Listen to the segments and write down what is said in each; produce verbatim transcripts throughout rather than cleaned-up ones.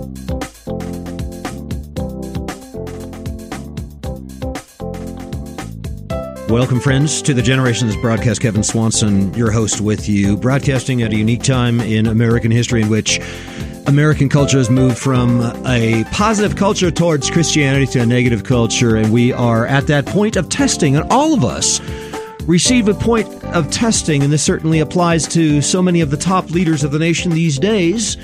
Welcome, friends, to the Generations broadcast. Kevin Swanson, your host, with you, broadcasting at a unique time in American history in which American culture has moved from a positive culture towards Christianity to a negative culture, and we are at that point of testing, and all of us receive a point of testing, and this certainly applies to so many of the top leaders of the nation these days,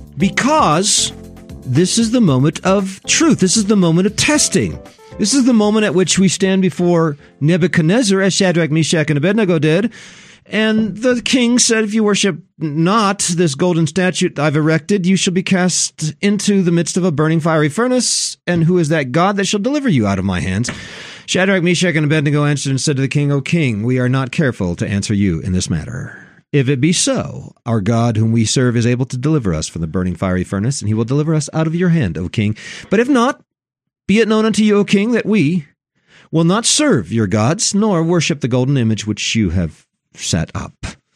because this is the moment of truth. This is the moment of testing. This is the moment at which we stand before Nebuchadnezzar, as Shadrach, Meshach, and Abednego did. And the king said, if you worship not this golden statue I've erected, you shall be cast into the midst of a burning fiery furnace. And who is that God that shall deliver you out of my hands? Shadrach, Meshach, and Abednego answered and said to the king, O king, we are not careful to answer you in this matter. If it be so, our God whom we serve is able to deliver us from the burning fiery furnace, and he will deliver us out of your hand, O king. But if not, be it known unto you, O king, that we will not serve your gods, nor worship the golden image which you have set up.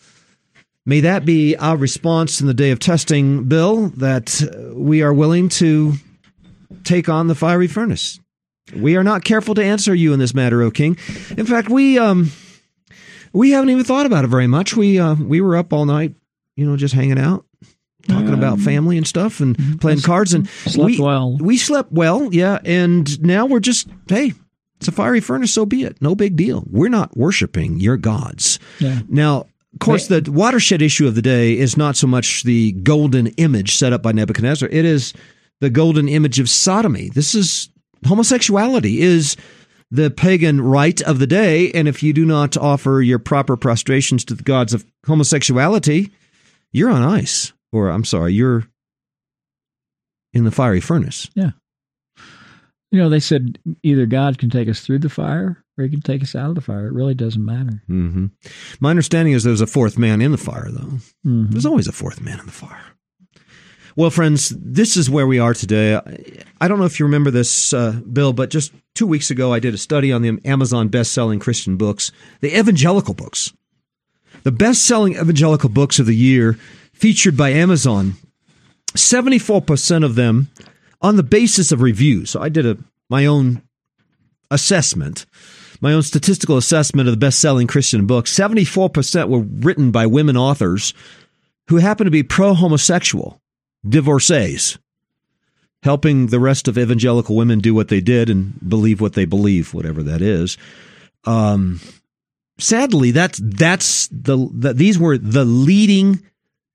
May that be our response in the day of testing, Bill, that we are willing to take on the fiery furnace. We are not careful to answer you in this matter, O king. In fact, we um we haven't even thought about it very much. We uh, we were up all night, you know, just hanging out, talking um, about family and stuff, and mm-hmm. playing cards, and slept we, well. We slept well, yeah. And now we're just, hey, it's a fiery furnace, so be it. No big deal. We're not worshiping your gods. Yeah. Now, of course, the watershed issue of the day is not so much the golden image set up by Nebuchadnezzar. It is the golden image of sodomy. This is homosexuality is the pagan rite of the day, and if you do not offer your proper prostrations to the gods of homosexuality, you're on ice. Or, I'm sorry, you're in the fiery furnace. Yeah. You know, they said either God can take us through the fire or he can take us out of the fire. It really doesn't matter. Mm-hmm. My understanding is there's a fourth man in the fire, though. Mm-hmm. There's always a fourth man in the fire. Well, friends, this is where we are today. I don't know if you remember this, uh, Bill, but just two weeks ago I did a study on the Amazon best-selling Christian books, the evangelical books. The best-selling evangelical books of the year featured by Amazon, seventy-four percent of them on the basis of reviews. So I did a my own assessment, my own statistical assessment of the best-selling Christian books. seventy-four percent were written by women authors who happen to be pro-homosexual, divorcees, helping the rest of evangelical women do what they did and believe what they believe, whatever that is. Um, sadly, that's that's the, the these were the leading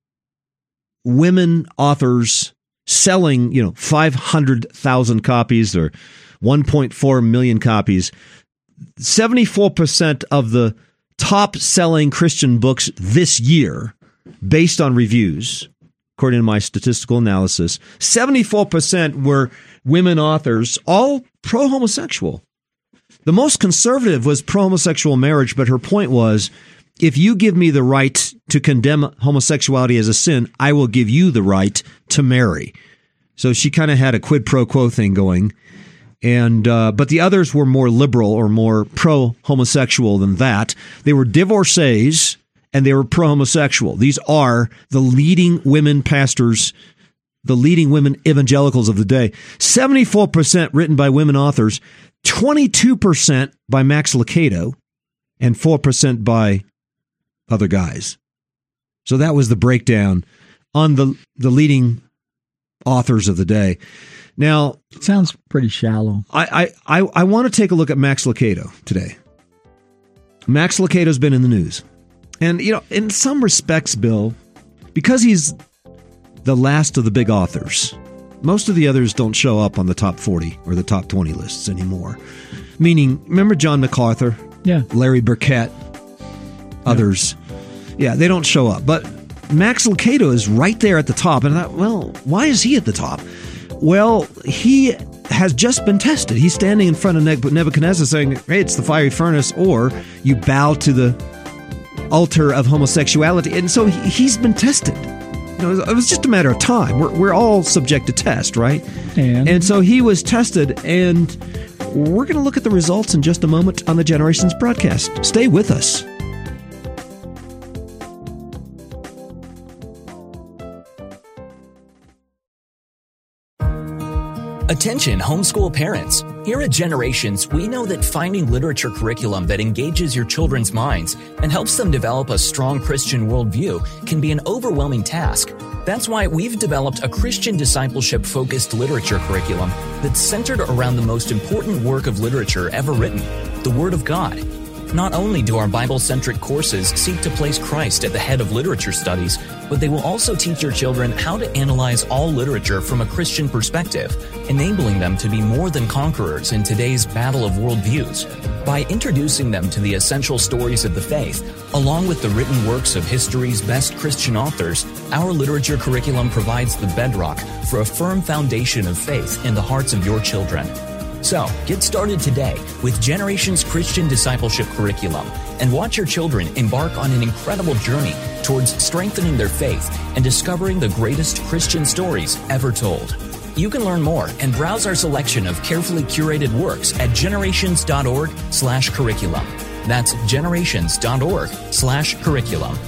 women authors selling, you know, five hundred thousand copies or one point four million copies. seventy-four percent of the top-selling Christian books this year, based on reviews, according to my statistical analysis, seventy-four percent were women authors, all pro-homosexual. The most conservative was pro-homosexual marriage, but her point was, if you give me the right to condemn homosexuality as a sin, I will give you the right to marry. So she kind of had a quid pro quo thing going. And uh, but the others were more liberal or more pro-homosexual than that. They were divorcees and they were pro-homosexual. These are the leading women pastors, the leading women evangelicals of the day. seventy-four percent written by women authors, twenty-two percent by Max Lucado, and four percent by other guys. So that was the breakdown on the the leading authors of the day. Now, it sounds pretty shallow. I I, I, I want to take a look at Max Lucado today. Max Lucado's been in the news. And, you know, in some respects, Bill, because he's the last of the big authors, most of the others don't show up on the top forty or the top twenty lists anymore. Meaning, remember John MacArthur? Yeah. Larry Burkett? Others. Yeah, they don't show up. But Max Lucado is right there at the top. And I thought, well, why is he at the top? Well, he has just been tested. He's standing in front of Nebuchadnezzar saying, hey, it's the fiery furnace, or you bow to the altar of homosexuality. And so he, he's been tested. You know, it was just a matter of time. We're, we're all subject to test, right? And? and so he was tested, and we're going to look at the results in just a moment on the Generations broadcast. Stay with us. Attention homeschool parents. Here at Generations, we know that finding literature curriculum that engages your children's minds and helps them develop a strong Christian worldview can be an overwhelming task. That's why we've developed a Christian discipleship-focused literature curriculum that's centered around the most important work of literature ever written, the Word of God. Not only do our Bible-centric courses seek to place Christ at the head of literature studies, but they will also teach your children how to analyze all literature from a Christian perspective, enabling them to be more than conquerors in today's battle of worldviews. By introducing them to the essential stories of the faith, along with the written works of history's best Christian authors, our literature curriculum provides the bedrock for a firm foundation of faith in the hearts of your children. So, get started today with Generations Christian Discipleship Curriculum and watch your children embark on an incredible journey towards strengthening their faith and discovering the greatest Christian stories ever told. You can learn more and browse our selection of carefully curated works at generations.org slash curriculum. That's generations.org slash curriculum.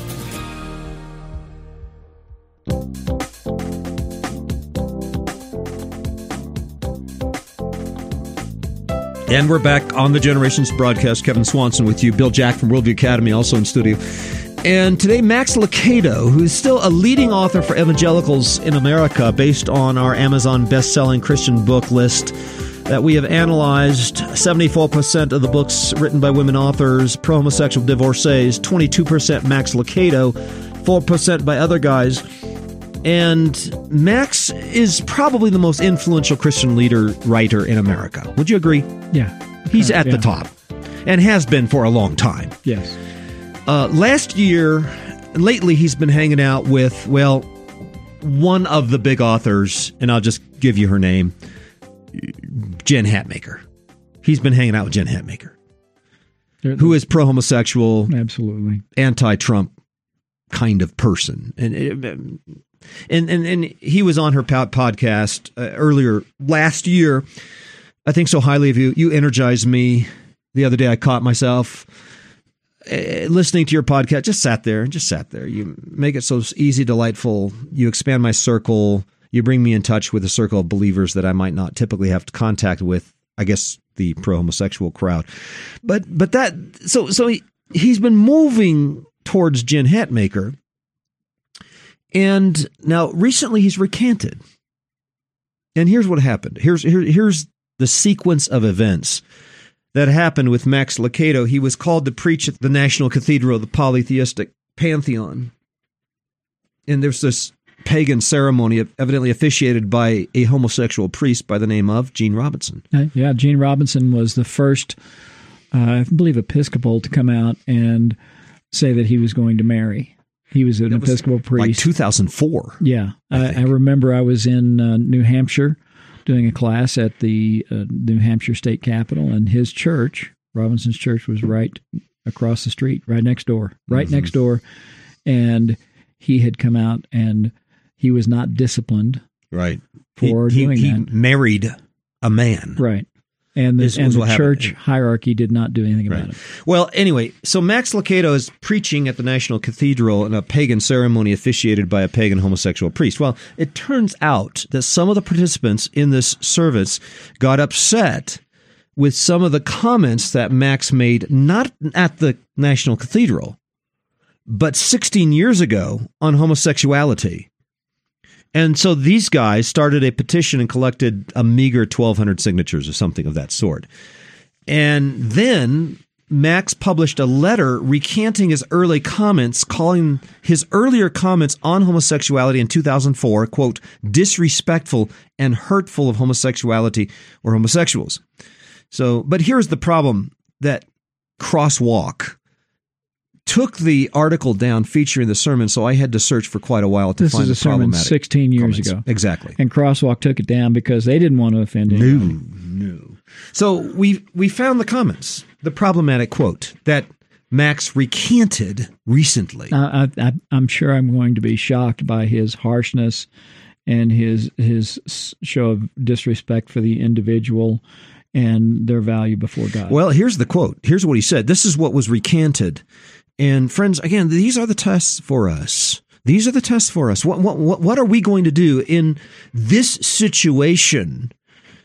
And we're back on the Generations broadcast. Kevin Swanson with you. Bill Jack from Worldview Academy also in studio. And today, Max Lucado, who is still a leading author for evangelicals in America based on our Amazon best-selling Christian book list that we have analyzed. seventy-four percent of the books written by women authors, pro-homosexual divorcees, twenty-two percent Max Lucado, four percent by other guys. And Max is probably the most influential Christian leader writer in America. Would you agree? Yeah. He's at yeah. the top and has been for a long time. Yes. Uh, last year, lately, he's been hanging out with, well, one of the big authors, and I'll just give you her name, Jen Hatmaker. He's been hanging out with Jen Hatmaker, They're, who is pro-homosexual, absolutely anti-Trump kind of person. And and and, and he was on her podcast uh, earlier last year. I think so highly of you. You energized me. The other day I caught myself uh, listening to your podcast. Just sat there and just sat there. You make it so easy, delightful. You expand my circle. You bring me in touch with a circle of believers that I might not typically have contact with. I guess the pro-homosexual crowd. But but that so so he, he's been moving towards Jen Hatmaker. And now recently he's recanted. And here's what happened. Here's here, here's the sequence of events that happened with Max Lucado. He was called to preach at the National Cathedral of the Polytheistic Pantheon. And there's this pagan ceremony evidently officiated by a homosexual priest by the name of Gene Robinson. Yeah, Gene Robinson was the first, uh, I believe, Episcopal to come out and say that he was going to marry. He was an was Episcopal priest. Like two thousand four. Yeah. I, I, I remember I was in uh, New Hampshire doing a class at the uh, New Hampshire State Capitol, and his church, Robinson's church, was right across the street, right next door, right mm-hmm. next door. And he had come out, and he was not disciplined right. for he, doing he, that. He married a man. Right. And the, and the church happened. hierarchy did not do anything about right. it. Well, anyway, so Max Lucado is preaching at the National Cathedral in a pagan ceremony officiated by a pagan homosexual priest. Well, it turns out that some of the participants in this service got upset with some of the comments that Max made, not at the National Cathedral, but sixteen years ago on homosexuality. And so these guys started a petition and collected a meager twelve hundred signatures or something of that sort. And then Max published a letter recanting his early comments, calling his earlier comments on homosexuality in two thousand four, quote, disrespectful and hurtful of homosexuality or homosexuals. So, but here's the problem that Crosswalk took the article down featuring the sermon, so I had to search for quite a while to this find the problematic. This is a sermon sixteen years comments. ago. Exactly. And Crosswalk took it down because they didn't want to offend anybody. No, no. So we we found the comments, the problematic quote that Max recanted recently. Uh, I, I, I'm sure I'm going to be shocked by his harshness and his his show of disrespect for the individual and their value before God. Well, here's the quote. Here's what he said. This is what was recanted. And friends, again, these are the tests for us. These are the tests for us. What what what are we going to do in this situation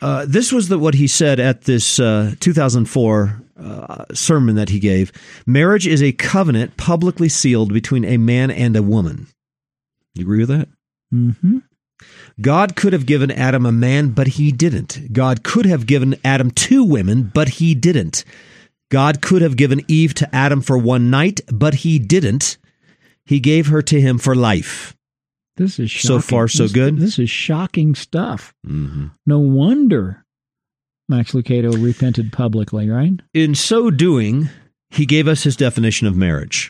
uh, this was the, what he said at this uh, two thousand four uh, sermon that he gave. Marriage is a covenant publicly sealed between a man and a woman. You agree with that? Mm-hmm. God could have given Adam a man, but he didn't. God could have given Adam two women, but he didn't. God could have given Eve to Adam for one night, but he didn't. He gave her to him for life. This is shocking. So far, so this, good? This is shocking stuff. Mm-hmm. No wonder Max Lucado repented publicly, right? In so doing, he gave us his definition of marriage.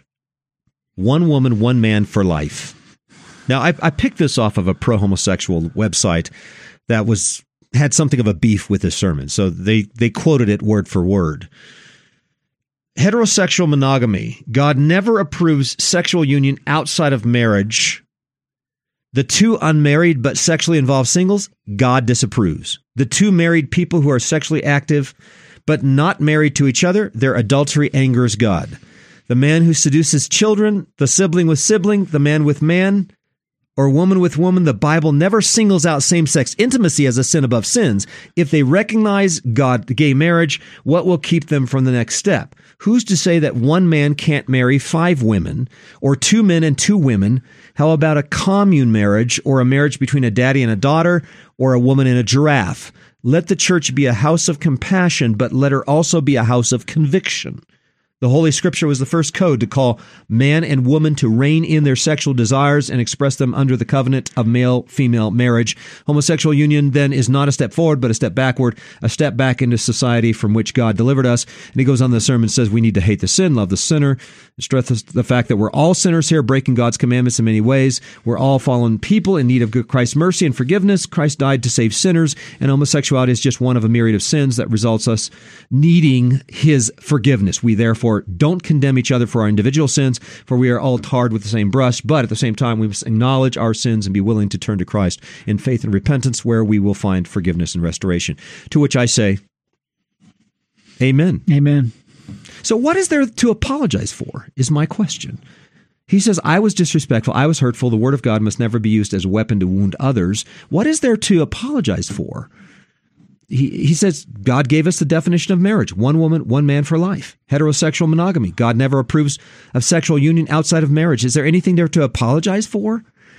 One woman, one man for life. Now, I, I picked this off of a pro-homosexual website that was had something of a beef with his sermon, so they, they quoted it word for word. Heterosexual monogamy. God never approves sexual union outside of marriage. The two unmarried but sexually involved singles, God disapproves. The two married people who are sexually active but not married to each other, their adultery angers God. The man who seduces children, the sibling with sibling, the man with man, or woman with woman, the Bible never singles out same-sex intimacy as a sin above sins. If they recognize God, gay marriage, what will keep them from the next step? Who's to say that one man can't marry five women, or two men and two women? How about a commune marriage, or a marriage between a daddy and a daughter, or a woman and a giraffe? Let the church be a house of compassion, but let her also be a house of conviction. The Holy Scripture was the first code to call man and woman to rein in their sexual desires and express them under the covenant of male-female marriage. Homosexual union then is not a step forward, but a step backward, a step back into society from which God delivered us. And he goes on in the sermon and says we need to hate the sin, love the sinner, stress the fact that we're all sinners here, breaking God's commandments in many ways. We're all fallen people in need of Christ's mercy and forgiveness. Christ died to save sinners, and homosexuality is just one of a myriad of sins that results us needing his forgiveness. We therefore don't condemn each other for our individual sins, for we are all tarred with the same brush, but at the same time, we must acknowledge our sins and be willing to turn to Christ in faith and repentance, where we will find forgiveness and restoration. To which I say, amen. Amen. So what is there to apologize for, is my question. He says, I was disrespectful, I was hurtful, the word of God must never be used as a weapon to wound others. What is there to apologize for? He, he says God gave us the definition of marriage, one woman, one man for life. Heterosexual monogamy. God never approves of sexual union outside of marriage. Is there anything there to apologize for?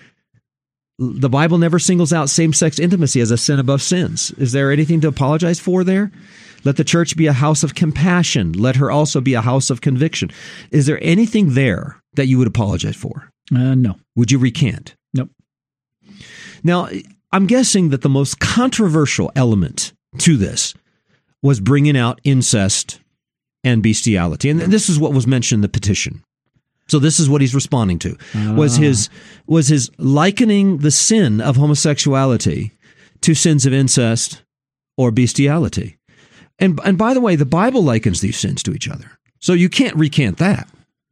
The Bible never singles out same-sex intimacy as a sin above sins. Is there anything to apologize for there? Let the church be a house of compassion. Let her also be a house of conviction. Is there anything there that you would apologize for? Uh, no. Would you recant? Nope. Now, I'm guessing that the most controversial element to this was bringing out incest and bestiality. And this is what was mentioned in the petition. So this is what he's responding to, ah. was his was his likening the sin of homosexuality to sins of incest or bestiality. And, and by the way, the Bible likens these sins to each other. So you can't recant that.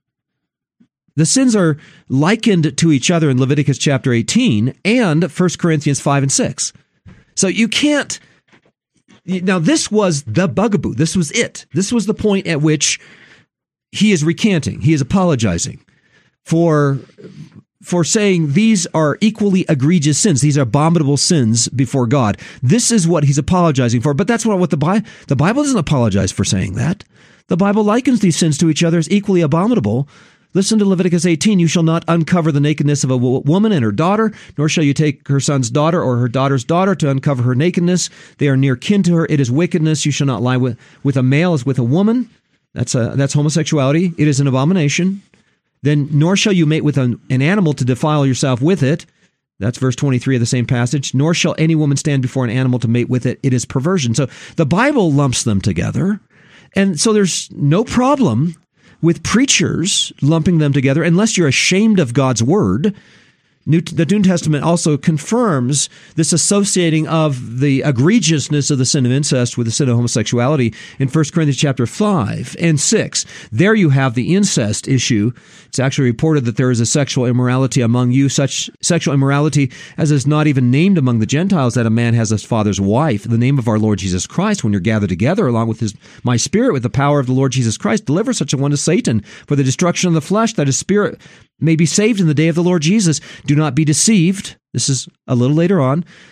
The sins are likened to each other in Leviticus chapter eighteen and First Corinthians five and six. So you can't. Now, this was the bugaboo. This was it. This was the point at which he is recanting. He is apologizing for, for saying these are equally egregious sins. These are abominable sins before God. This is what he's apologizing for. But that's what, what the, Bi- the Bible doesn't apologize for saying that. The Bible likens these sins to each other as equally abominable. Listen to Leviticus eighteen. You shall not uncover the nakedness of a woman and her daughter, nor shall you take her son's daughter or her daughter's daughter to uncover her nakedness. They are near kin to her. It is wickedness. You shall not lie with, with a male as with a woman. That's a, that's homosexuality. It is an abomination. Then, nor shall you mate with an, an animal to defile yourself with it. That's verse twenty-three of the same passage. Nor shall any woman stand before an animal to mate with it. It is perversion. So the Bible lumps them together. And so there's no problem with preachers lumping them together, unless you're ashamed of God's word. New, the New Testament also confirms this associating of the egregiousness of the sin of incest with the sin of homosexuality in First Corinthians chapter five and six. There you have the incest issue. It's actually reported that there is a sexual immorality among you, such sexual immorality as is not even named among the Gentiles, that a man has his father's wife. In the name of our Lord Jesus Christ, when you're gathered together along with his my spirit with the power of the Lord Jesus Christ, deliver such a one to Satan for the destruction of the flesh, that his spirit may be saved in the day of the Lord Jesus. Do not be deceived. This is a little later on.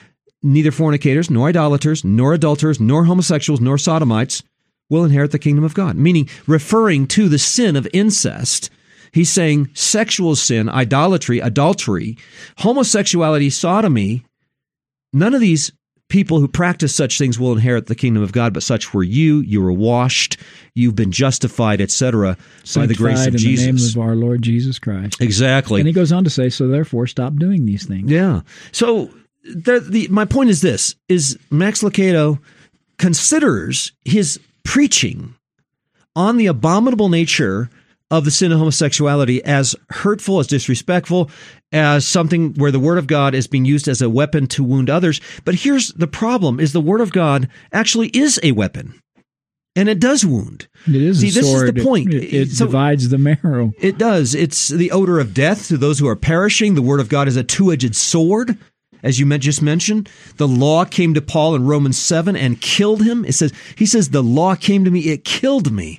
neither fornicators, nor idolaters, nor adulterers, nor homosexuals, nor sodomites will inherit the kingdom of God. Meaning, referring to the sin of incest, he's saying sexual sin, idolatry, adultery, homosexuality, sodomy, none of these people who practice such things will inherit the kingdom of God, but such were you. You were washed, you've been justified, et cetera, by the grace of in Jesus. In the name of our Lord Jesus Christ. Exactly. And he goes on to say, so therefore, stop doing these things. Yeah. So the, the my point is this, is Max Lucado considers his preaching on the abominable nature of the sin of homosexuality as hurtful, as disrespectful, as something where the Word of God is being used as a weapon to wound others. But here's the problem, is the Word of God actually is a weapon, and it does wound. It is See, a this sword. is the point. It, it so, divides the marrow. It does. It's the odor of death to those who are perishing. The Word of God is a two-edged sword. As you just mentioned, the law came to Paul in Romans seven and killed him. It says, he says, the law came to me, it killed me.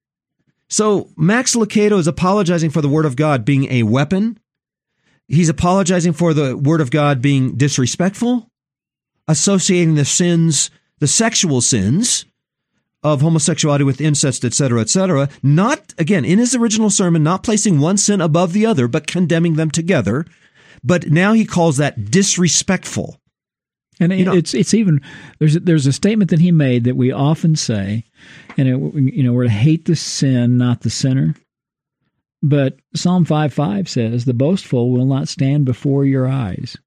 So Max Lucado is apologizing for the Word of God being a weapon. He's apologizing for the Word of God being disrespectful, associating the sins, the sexual sins of homosexuality with incest, et cetera, et cetera. Not, again, in his original sermon, not placing one sin above the other, but condemning them together. But now he calls that disrespectful. And you know, it's it's even there's a, there's a statement that he made that we often say, and it, you know, we're to hate the sin, not the sinner. But Psalm five five says, "The boastful will not stand before your eyes."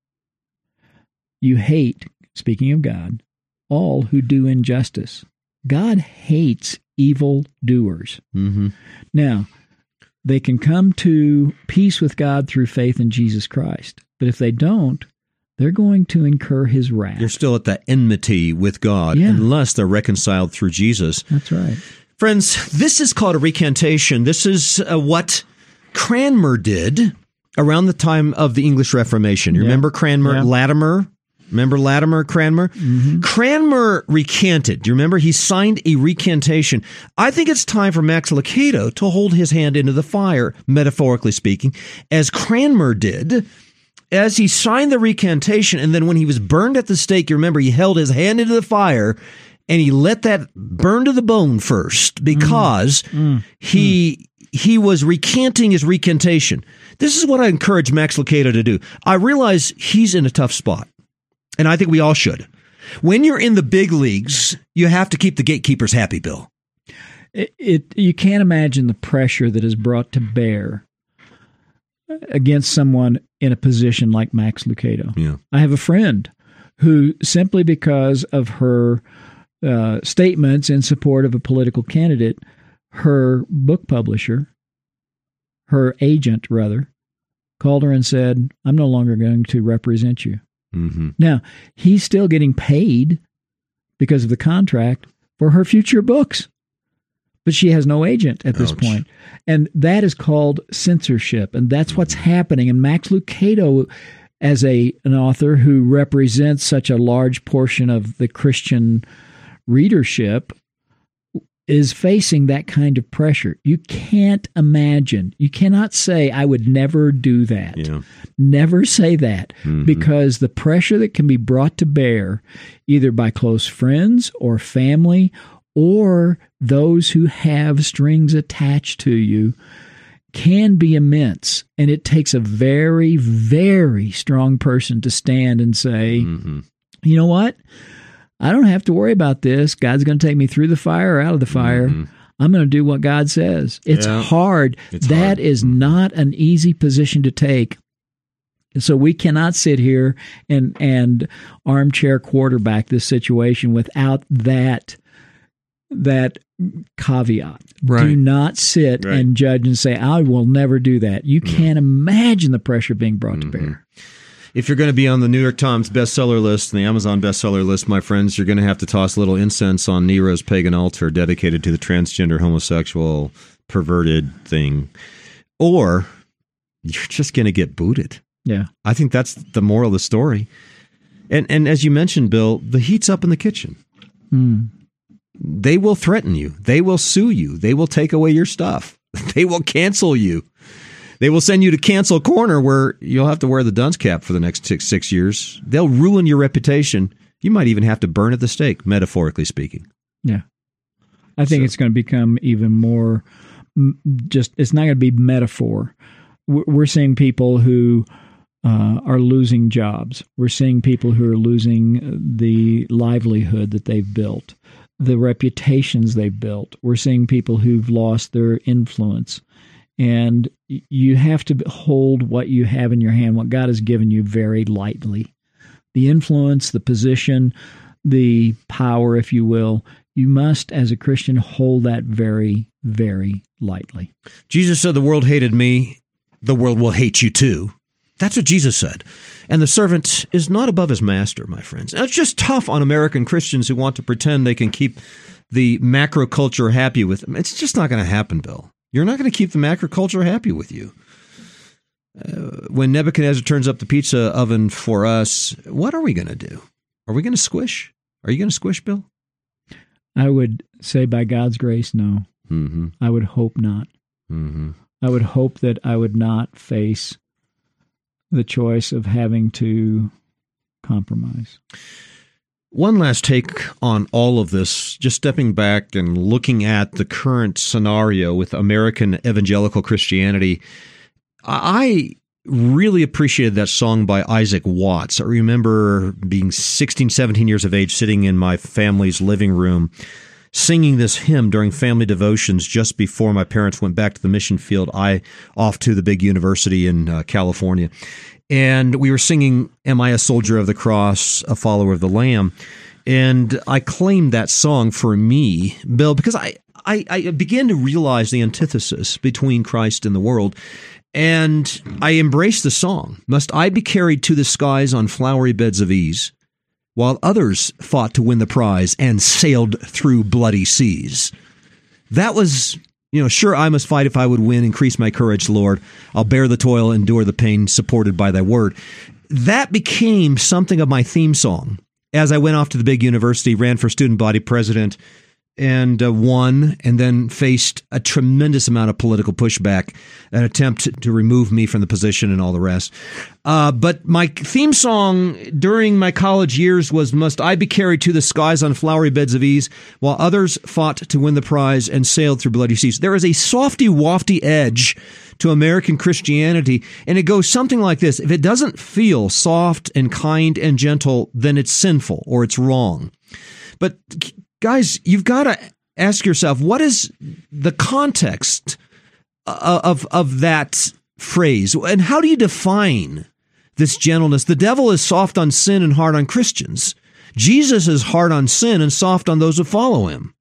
You hate, speaking of God, all who do injustice. God hates evil doers. Mm-hmm. Now, they can come to peace with God through faith in Jesus Christ, but if they don't, they're going to incur his wrath. They're still at the enmity with God yeah. unless they're reconciled through Jesus. That's right. Friends, this is called a recantation. This is uh, what Cranmer did around the time of the English Reformation. You yeah. remember Cranmer? Yeah. Latimer? Remember Latimer, Cranmer? Mm-hmm. Cranmer recanted. Do you remember? He signed a recantation. I think it's time for Max Lucado to hold his hand into the fire, metaphorically speaking, as Cranmer did, as he signed the recantation, and then when he was burned at the stake, you remember, he held his hand into the fire, and he let that burn to the bone first, because mm. Mm. he he was recanting his recantation. This is what I encourage Max Lucado to do. I realize he's in a tough spot, and I think we all should. When you're in the big leagues, you have to keep the gatekeepers happy, Bill. It, it you can't imagine the pressure that is brought to bear against someone in a position like Max Lucado. Yeah. I have a friend who, simply because of her uh, statements in support of a political candidate, her book publisher, her agent rather, called her and said, "I'm no longer going to represent you." Mm-hmm. Now, he's still getting paid because of the contract for her future books, but she has no agent at this Ouch. point. And that is called censorship, and that's what's happening. And Max Lucado, as a an author who represents such a large portion of the Christian readership, is facing that kind of pressure. You can't imagine. You cannot say, "I would never do that." Yeah. Never say that, Mm-hmm. because the pressure that can be brought to bear either by close friends or family or those who have strings attached to you can be immense. And it takes a very, very strong person to stand and say, Mm-hmm. you know what? I don't have to worry about this. God's going to take me through the fire or out of the fire. Mm-hmm. I'm going to do what God says. It's Yeah. hard. It's That hard. is Mm-hmm. not an easy position to take. So we cannot sit here and and armchair quarterback this situation without that that caveat. Right. Do not sit Right. and judge and say, "I will never do that." You can't imagine the pressure being brought Mm-hmm. to bear. If you're going to be on the New York Times bestseller list and the Amazon bestseller list, my friends, you're going to have to toss a little incense on Nero's pagan altar dedicated to the transgender, homosexual, perverted thing. Or you're just going to get booted. Yeah. I think that's the moral of the story. And and as you mentioned, Bill, the heat's up in the kitchen. Mm. They will threaten you. They will sue you. They will take away your stuff. They will cancel you. They will send you to cancel corner where you'll have to wear the dunce cap for the next six, six years. They'll ruin your reputation. You might even have to burn at the stake, metaphorically speaking. Yeah. I think So- it's going to become even more m- just, it's not going to be metaphor. We're we're seeing people who uh, are losing jobs. We're seeing people who are losing the livelihood that they've built, the reputations they've built. We're seeing people who've lost their influence. And y- you have to hold what you have in your hand, what God has given you, very lightly. The influence, the position, the power, if you will, you must, as a Christian, hold that very, very lightly. Jesus said, the world hated me, the world will hate you too. That's what Jesus said. And the servant is not above his master, my friends. And it's just tough on American Christians who want to pretend they can keep the macro culture happy with them. It's just not going to happen, Bill. You're not going to keep the macro culture happy with you. Uh, when Nebuchadnezzar turns up the pizza oven for us, what are we going to do? Are we going to squish? Are you going to squish, Bill? I would say by God's grace, no. Mm-hmm. I would hope not. Mm-hmm. I would hope that I would not face the choice of having to compromise. One last take on all of this, just stepping back and looking at the current scenario with American evangelical Christianity. I really appreciated that song by Isaac Watts. I remember being sixteen, seventeen years of age, sitting in my family's living room, singing this hymn during family devotions just before my parents went back to the mission field, I off to the big university in uh, California. And we were singing, Am I a Soldier of the Cross, a Follower of the Lamb? And I claimed that song for me, Bill, because I, I, I began to realize the antithesis between Christ and the world. And I embraced the song. Must I be carried to the skies on flowery beds of ease, while others fought to win the prize and sailed through bloody seas? That was, you know, sure, I must fight if I would win. Increase my courage, Lord. I'll bear the toil, endure the pain, supported by thy word. That became something of my theme song as I went off to the big university, ran for student body president, and uh, won, and then faced a tremendous amount of political pushback, an attempt to remove me from the position and all the rest. Uh, but my theme song during my college years was, Must I be carried to the skies on flowery beds of ease, while others fought to win the prize and sailed through bloody seas. There is a softy, wafty edge to American Christianity, and it goes something like this. If it doesn't feel soft and kind and gentle, then it's sinful or it's wrong. But guys, you've got to ask yourself, what is the context of, of that phrase? And how do you define this gentleness? The devil is soft on sin and hard on Christians. Jesus is hard on sin and soft on those who follow him.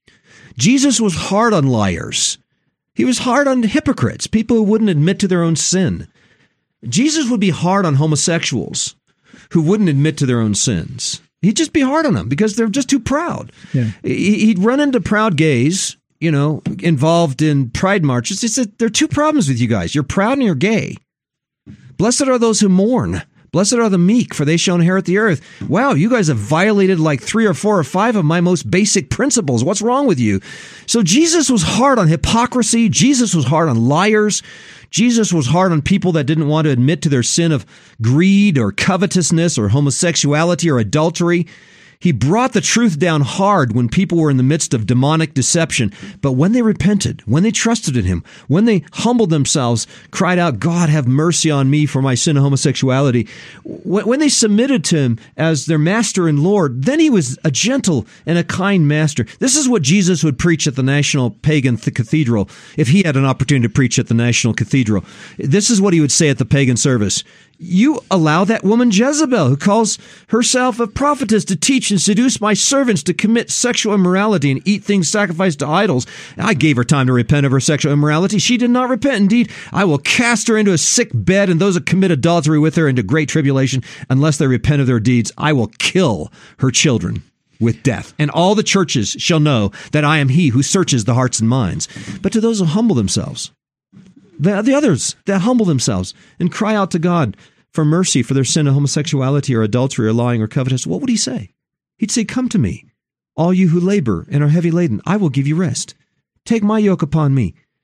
Jesus was hard on liars. He was hard on hypocrites, people who wouldn't admit to their own sin. Jesus would be hard on homosexuals who wouldn't admit to their own sins. He'd just be hard on them because they're just too proud. Yeah. He'd run into proud gays, you know, involved in pride marches. It's that there are two problems with you guys. You're proud and you're gay. Blessed are those who mourn. Blessed are the meek, for they shall inherit the earth. Wow, you guys have violated like three or four or five of my most basic principles. What's wrong with you? So Jesus was hard on hypocrisy. Jesus was hard on liars. Jesus was hard on people that didn't want to admit to their sin of greed or covetousness or homosexuality or adultery. He brought the truth down hard when people were in the midst of demonic deception. But when they repented, when they trusted in him, when they humbled themselves, cried out, God, have mercy on me for my sin of homosexuality. When they submitted to him as their master and Lord, then he was a gentle and a kind master. This is what Jesus would preach at the National Pagan Cathedral if he had an opportunity to preach at the National Cathedral. This is what he would say at the pagan service. You allow that woman Jezebel, who calls herself a prophetess, to teach and seduce my servants to commit sexual immorality and eat things sacrificed to idols. I gave her time to repent of her sexual immorality. She did not repent. Indeed, I will cast her into a sick bed and those that commit adultery with her into great tribulation. Unless they repent of their deeds, I will kill her children with death. And all the churches shall know that I am he who searches the hearts and minds. But to those who humble themselves, The, the others that humble themselves and cry out to God for mercy for their sin of homosexuality or adultery or lying or covetous, what would he say? He'd say, come to me, all you who labor and are heavy laden, I will give you rest. Take my yoke upon me.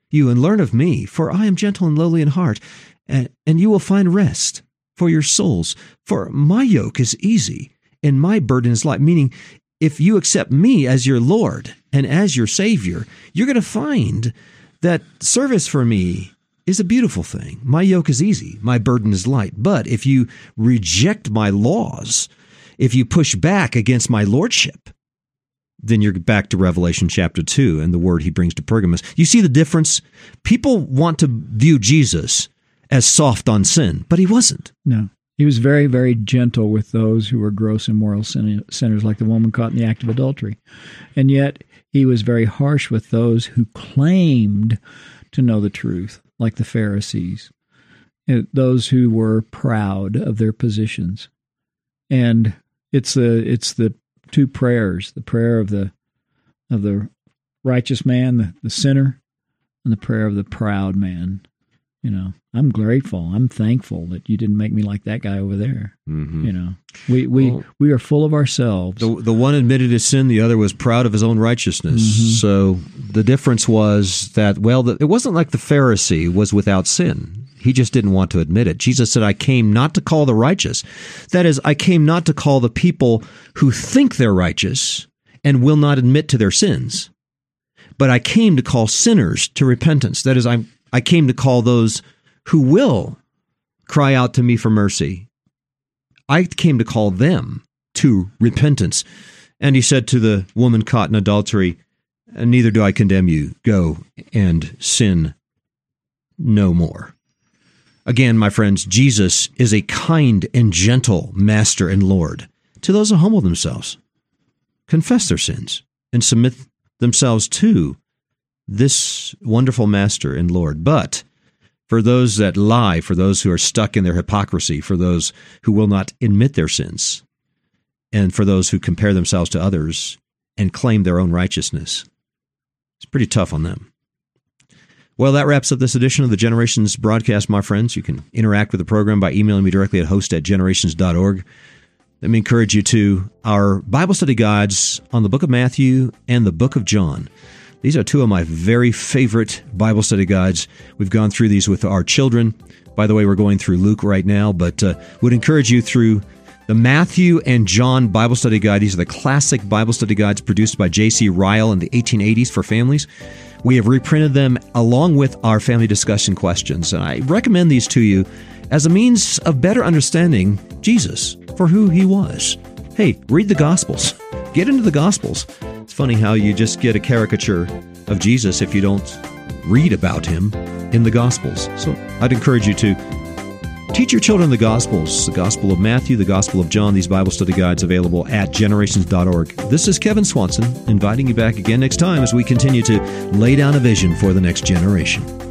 you and learn of me, for I am gentle and lowly in heart, and, and you will find rest for your souls. For my yoke is easy and my burden is light. Meaning, if you accept me as your Lord and as your Savior, you're going to find that service for me is a beautiful thing. My yoke is easy, my burden is light. But if you reject my laws, if you push back against my lordship, then you're back to Revelation chapter two and the word he brings to Pergamos. You see the difference? People want to view Jesus as soft on sin, but he wasn't. No. He was very, very gentle with those who were gross immoral sin- sinners, like the woman caught in the act of adultery. And yet he was very harsh with those who claimed to know the truth, like the Pharisees, those who were proud of their positions. And it's the it's the two prayers, the prayer of the of the righteous man, the, the sinner, and the prayer of the proud man. You know, I'm grateful. I'm thankful that you didn't make me like that guy over there. Mm-hmm. You know, we we, well, we are full of ourselves. The, the one admitted his sin, the other was proud of his own righteousness. Mm-hmm. So the difference was that, well, the, it wasn't like the Pharisee was without sin. He just didn't want to admit it. Jesus said, I came not to call the righteous. That is, I came not to call the people who think they're righteous and will not admit to their sins, but I came to call sinners to repentance. That is, I I came to call those who will cry out to me for mercy. I came to call them to repentance. And he said to the woman caught in adultery, neither do I condemn you. Go and sin no more. Again, my friends, Jesus is a kind and gentle master and Lord to those who humble themselves, confess their sins, and submit themselves to this wonderful master and Lord. But for those that lie, for those who are stuck in their hypocrisy, for those who will not admit their sins, and for those who compare themselves to others and claim their own righteousness, it's pretty tough on them. Well, that wraps up this edition of the Generations broadcast, my friends. You can interact with the program by emailing me directly at host at generations dot org. Let me encourage you to our Bible study guides on the book of Matthew and the book of John. These are two of my very favorite Bible study guides. We've gone through these with our children. By the way, we're going through Luke right now, but uh, would encourage you through the Matthew and John Bible study guide. These are the classic Bible study guides produced by J C Ryle in the eighteen eighties for families. We have reprinted them along with our family discussion questions, and I recommend these to you as a means of better understanding Jesus for who he was. Hey, read the Gospels. Get into the Gospels. It's funny how you just get a caricature of Jesus if you don't read about him in the Gospels. So I'd encourage you to teach your children the Gospels, the Gospel of Matthew, the Gospel of John, these Bible study guides available at generations dot org. This is Kevin Swanson, inviting you back again next time as we continue to lay down a vision for the next generation.